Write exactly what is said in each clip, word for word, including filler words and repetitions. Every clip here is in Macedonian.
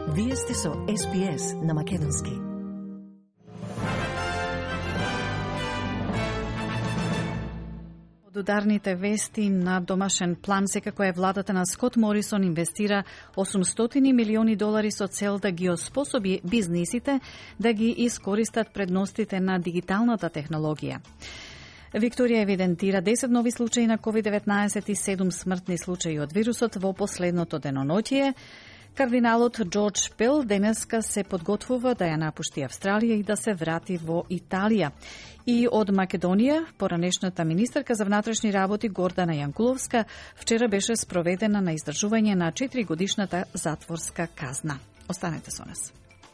Вие сте со Ес Би Ес на Македонски. Од ударните вести на домашен план, секако е владата на Скот Морисон инвестира осумстотини милиони долари со цел да ги оспособи бизнисите да ги искористат предностите на дигиталната технологија. Викторија евидентира десет нови случаи на ковид деветнаесет и седум смртни случаи од вирусот во последното деноноќие. Кардиналот Джордж Пел денеска се подготвува да ја напушти Австралија и да се врати во Италија. И од Македонија, поранешната министерка за внатрешни работи Гордана Јанкуловска вчера беше спроведена на издржување на четири годишната затворска казна. Останете со нас.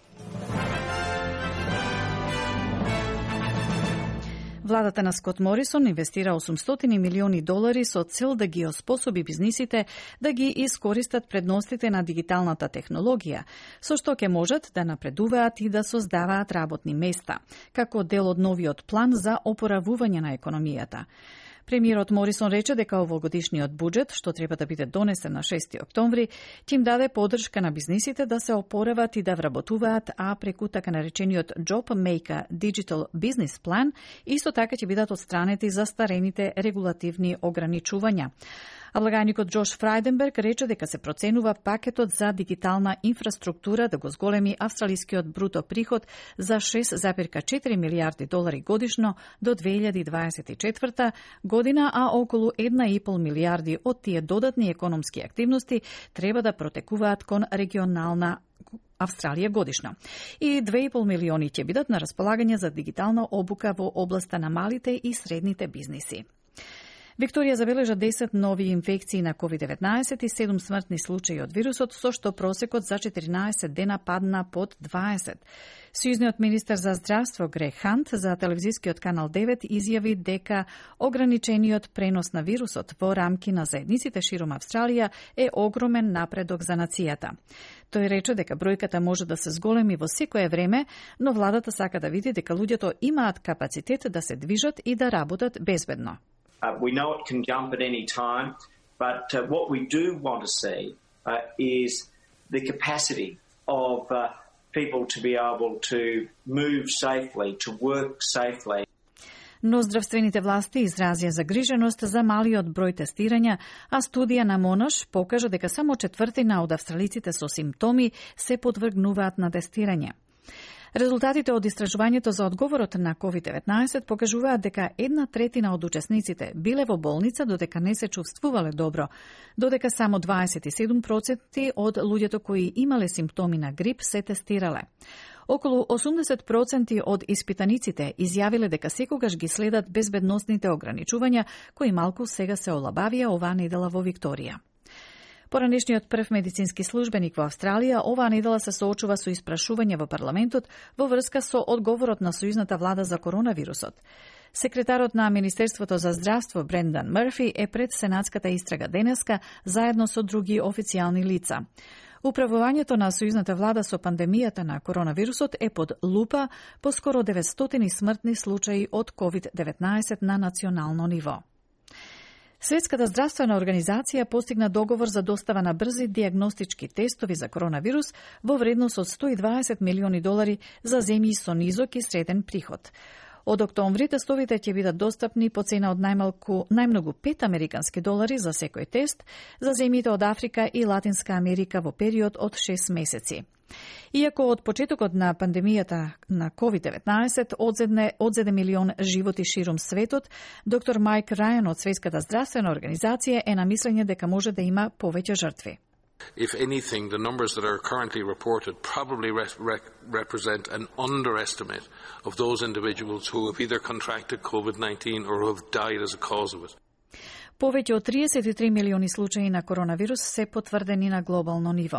Владата на Скот Морисон инвестира осумстотини милиони долари со цел да ги оспособи бизнисите да ги искористат предностите на дигиталната технологија, со што ќе можат да напредуваат и да создаваат работни места, како дел од новиот план за опоравување на економијата. Премиерот Морисон рече дека овогодишниот буџет, што треба да биде донесен на шести октомври, ќе им даде поддршка на бизнисите да се опорават и да вработуваат, а преку така наречениот Job Maker Digital Business Plan, исто така ќе бидат отстранети застарените регулативни ограничувања. А благајникот Джош Фрајденберг рече дека се проценува пакетот за дигитална инфраструктура да го зголеми австралискиот бруто приход за шест зарез четири милијарди долари годишно до две илјади дваесет и четврта година, а околу една и пол милијарди од тие додатни економски активности треба да протекуваат кон регионална Австралија годишно. И две и пол милиони ќе бидат на располагање за дигитална обука во областа на малите и средните бизниси. Викторија забележа десет нови инфекции на ковид деветнаесет и седум смртни случаи од вирусот, со што просекот за четиринаесет дена падна под дваесет. Сојузниот министер за здравство Грег Хант за телевизискиот канал девет изјави дека ограничениот пренос на вирусот во рамки на заедниците широм Австралија е огромен напредок за нацијата. Тој рече дека бројката може да се зголеми во секое време, но владата сака да види дека луѓето имаат капацитет да се движат и да работат безбедно. Uh, we know it can jump at any time, but uh, what we do want to see uh, is the capacity of uh, people to be able to move safely, to work safely. Но здравствените власти изразија загриженост за малиот број тестирања, а студија на Монаш покажа дека само четвртина од австралиците со симптоми се подвргнуваат на тестирање. Резултатите од истражувањето за одговорот на ковид деветнаесет покажуваат дека една третина од учесниците биле во болница додека не се чувствувале добро, додека само дваесет и седум проценти од луѓето кои имале симптоми на грип се тестирале. Околу осумдесет проценти од испитаниците изјавиле дека секогаш ги следат безбедносните ограничувања кои малку сега се олабавија оваа недела во Викторија. Поранешниот прв медицински службеник во Австралија оваа недела се соочува со испрашување во парламентот во врска со одговорот на сојузната влада за коронавирусот. Секретарот на Министерството за здравство Брендан Мърфи е пред сенатската истрага денеска заедно со други официјални лица. Управувањето на сојузната влада со пандемијата на коронавирусот е под лупа по скоро деветстотини смртни случаи од ковид деветнаесет на национално ниво. Светската здравствена организација постигна договор за достава на брзи диагностички тестови за коронавирус во вредност од сто и дваесет милиони долари за земји со низок и среден приход. Од октомври тестовите ќе бидат достапни по цена од најмалку најмногу пет американски долари за секој тест за земјите од Африка и Латинска Америка во период од шест месеци. Иако од почетокот на пандемијата на ковид деветнаесет одзеде, одзеде милион животи широм светот, доктор Майк Рајан од Светската здравствена организација е на мислење дека може да има повеќе жртви. If anything, the numbers that are currently reported probably re- re- represent an underestimate of those individuals who have either contracted ковид деветнаесет or who have died as a cause of it. Повеќе од триесет и три милиони случаи на коронавирус се потврдени на глобално ниво.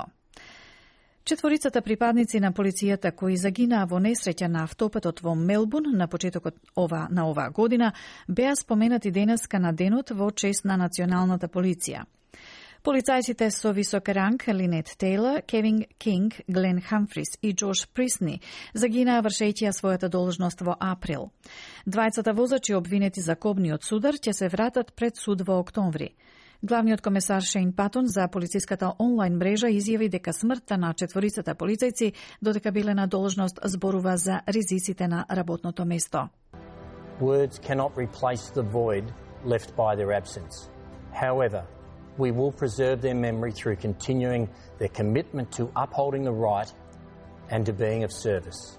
Четворицата припадници на полицијата кои загинаа во несреќа на автопатот во Мелбурн на почетокот ова, на оваа година беа споменати денеска на денот во чест на националната полиција. Полицајците со висок ранг Линет Тейлор, Кевин Кинг, Глен Хамфрис и Джош Присни загинаа вршејќи својата должност во април. Двајцата возачи обвинети за кобниот судар ќе се вратат пред суд во октомври. Главниот комесар Шейн Патон за полициската онлайн мрежа изјави дека смртта на четворицата полицајци додека биле на должност зборува за ризиците на работното место. Words cannot replace the void left by their absence. However, we will preserve their memory through continuing their commitment to upholding the right and to being of service.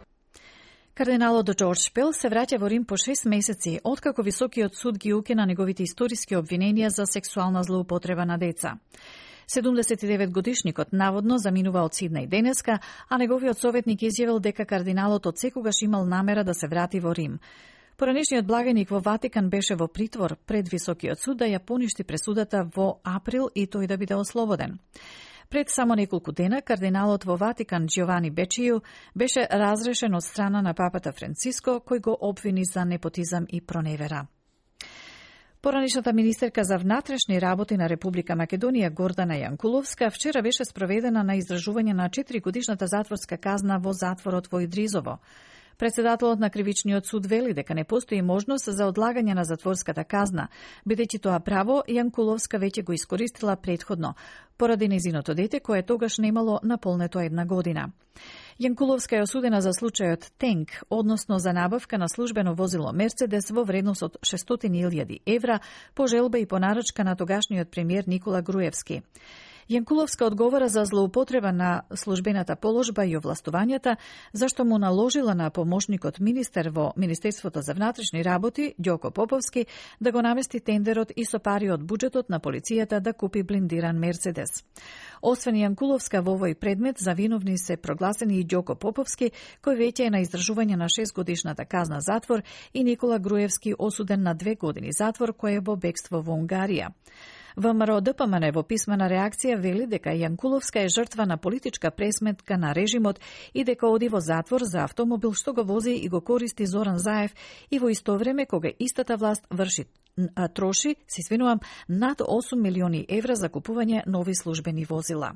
Кардиналот Џорџ Пел се враќа во Рим по шест месеци, откако Високиот суд ги укина неговите историски обвиненија за сексуална злоупотреба на деца. седумдесет и девет годишникот наводно заминува од Сиднеј денеска, а неговиот советник изјавил дека кардиналот од секогаш имал намера да се врати во Рим. Поранешниот благајник во Ватикан беше во притвор пред Високиот суд да ја поништи пресудата во април и тој да биде ослободен. Пред само неколку дена, кардиналот во Ватикан Джиовани Бечију беше разрешен од страна на папата Франциско, кој го обвини за непотизам и проневера. Поранешната министерка за внатрешни работи на Република Македонија Гордана Јанкуловска вчера беше спроведена на издржување на четири годишната затворска казна во затворот во Идризово. Председателот на Кривичниот суд вели дека не постои можност за одлагање на затворската казна, бидејќи тоа право Јанкуловска веќе го искористила предходно, поради незиното дете кое тогаш немало наполнето една година. Јанкуловска е осудена за случајот Тенк, односно за набавка на службено возило Мерцедес во вредност од шестстотини илјади евра по желба и по нарачка на тогашниот премиер Никола Груевски. Јанкуловска одговара за злоупотреба на службената положба и овластувањата, зашто му наложила на помошникот министер во Министерството за внатрешни работи, Ѓоко Поповски, да го намести тендерот и со пари од буџетот на полицијата да купи блиндиран Мерцедес. Освен Јанкуловска во овој предмет, за виновни се прогласени и Ѓоко Поповски, кој веќе е на издржување на шест годишната казна затвор, и Никола Груевски осуден на две години затвор, кој е во бегство во Унгарија. ВМРО Д П М Н во писмена реакција вели дека Јанкуловска е жртва на политичка пресметка на режимот и дека оди во затвор за автомобил што го вози и го користи Зоран Заев и во исто време кога истата власт врши троши, се извинувам, над осум милиони евра за купување нови службени возила.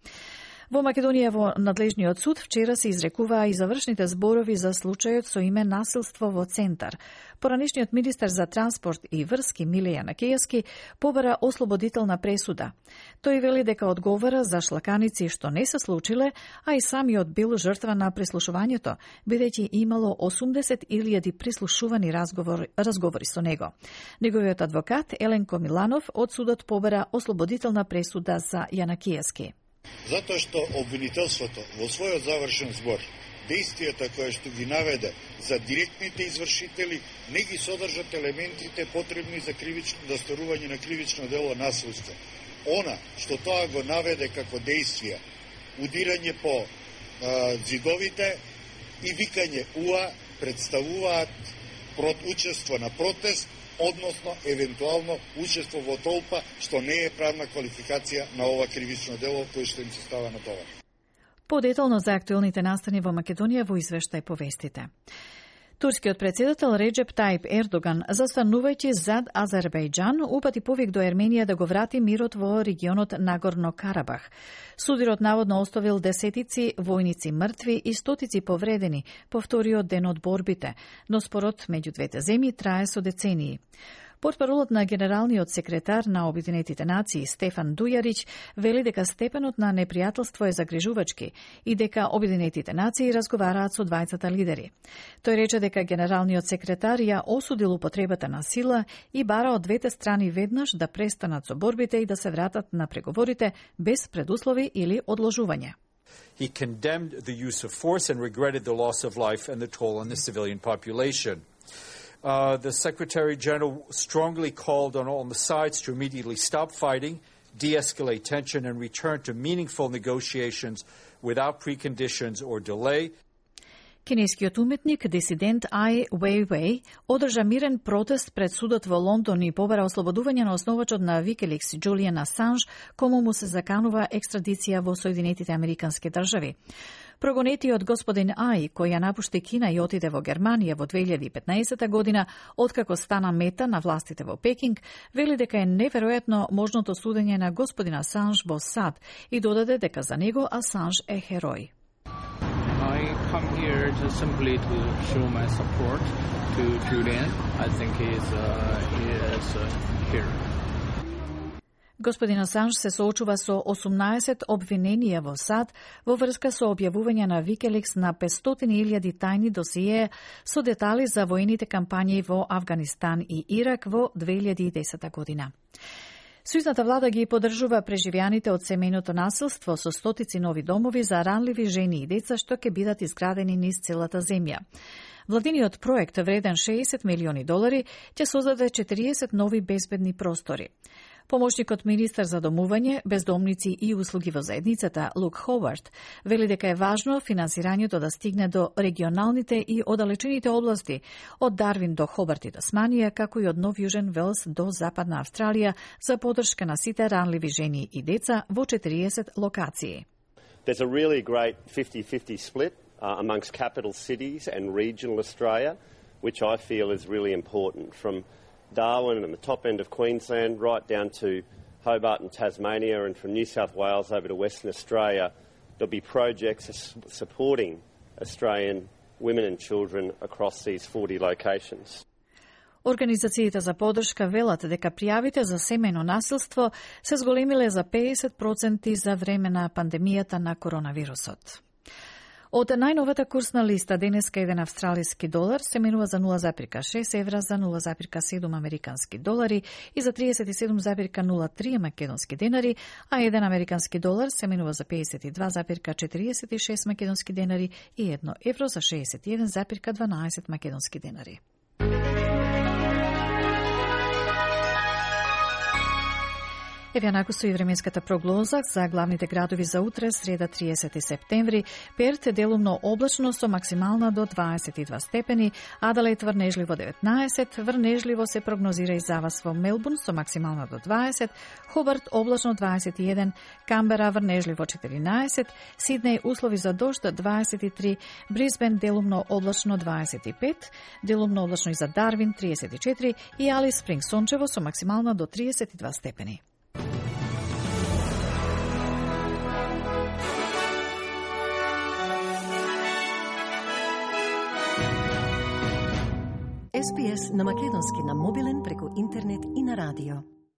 Во Македонија во надлежниот суд вчера се изрекуваа и завршните зборови за случајот со име насилство во Центар. Поранешниот министер за транспорт и врски Миле Јанакиевски побара ослободителна пресуда. Тој вели дека одговара за шлаканици што не се случиле, а и самиот бил жртва на прислушувањето, бидејќи имало осумдесет илјади прислушувани разговори, разговори со него. Неговиот адвокат Еленко Миланов од судот побара ослободителна пресуда за Јанакиевски. Затоа што обвинителството во својот завршен збор действијата кои што ги наведе за директните извршители не ги содржат елементите потребни за кривично досторување на кривично дело насилство. Она што тоа го наведе како действија, удирање по а, зидовите и викање уа представуваат прот учество на протест, односно евентуално учество во толпа, што не е правна квалификација на ова кривично дело кој што им се става на това. Подетално за актуелните настани во Македонија во извештај повестите. Турскиот председател Реджеп Тајип Ердоган, застанувајќи зад Азербејџан, упати повик до Ерменија да го врати мирот во регионот Нагорно Карабах. Судирот наводно оставил десетици војници мртви и стотици повредени по вториот ден од борбите, но спорот меѓу двете земји трае со децении. Портпаролот на генералниот секретар на Обединетите нации Стефан Дујарич вели дека степенот на непријателство е загрижувачки и дека Обединетите нации разговараат со двајцата лидери. Тој рече дека генералниот секретар ја осудил употребата на сила и бара од двете страни веднаш да престанат со борбите и да се вратат на преговорите без предуслови или одложување. He condemned the use of force and regretted the loss of life and the toll on the civilian population. Uh, the Secretary General strongly called on all the sides to immediately stop fighting, de-escalate tension, and return to meaningful negotiations without preconditions or delay. Кинескиот уметник, дисидент Ај Уејуеј одржа мирен протест пред судот во Лондон и побара ослободување на основачот на Викиликс Џулијан Асанж, кому му се заканува екстрадиција во Соединетите Американски држави. Прогонетиот господин Ај, кој ја напушти Кина и отиде во Германија во две илјади и петнаесета година, откако стана мета на властите во Пекинг, вели дека е неверојатно можното судење на господин Асанж во САД и додаде дека за него Асанж е херој. I come here just simply to show my support to Julian. I think he is uh, he is a hero. Господин Асанж се соочува со осумнаесет обвиненија во САД во врска со објавување на Викеликс на петстотини илјади тајни досиеја со детали за воените кампањи во Авганистан и Ирак во две илјади и десета година. Сојузната влада ги поддржува преживеаните од семејното насилство со стотици нови домови за ранливи жени и деца што ќе бидат изградени низ целата земја. Владиниот проект, вреден шеесет милиони долари, ќе создаде четириесет нови безбедни простори. Помошникот министар за домување, бездомници и услуги во заедницата, Лук Ховард, вели дека е важно финансирањето да стигне до регионалните и оддалечените области, од Дарвин до Хобарт и Тасманија, како и од Нов Јужен Велс до Западна Австралија, за поддршка на сите ранливи жени и деца во четириесет локации. There's a really great fifty-fifty split uh, amongst capital cities and regional Australia, which I feel is really important, from Darwin and the top end of Queensland right down to Hobart and Tasmania, and from New South Wales over to Western Australia. There'll be projects supporting Australian women and children across these forty locations. Организациите за поддршка велат дека пријавите за семејно насилство се зголемиле за педесет проценти за време на пандемијата на коронавирусот. Од најновата курсна листа денеска еден австралиски долар се менува за нула зарез шест евра, за нула зарез седум американски долари и за триесет и седум зарез нула три македонски денари, а еден американски долар се менува за педесет и два зарез четириесет и шест македонски денари и едно евро за шеесет и еден зарез дванаесет македонски денари. Еве накусу и временската прогноза за главните градови за утре, среда триесети септември. Перт делумно облачно со максимална до дваесет и два степени, Аделаид врнежливо деветнаесет, врнежливо се прогнозира и завас во Мелбурн со максимална до дваесет, Хобарт облачно дваесет и еден, Камбера врнежливо четиринаесет, Сиднеј услови за дожд дваесет и три, Брисбен делумно облачно дваесет и пет, делумно облачно и за Дарвин триесет и четири и Алис Спринг сончево со максимална до триесет и два степени. Ес Би Ес на македонски на мобилен преку интернет и на радио.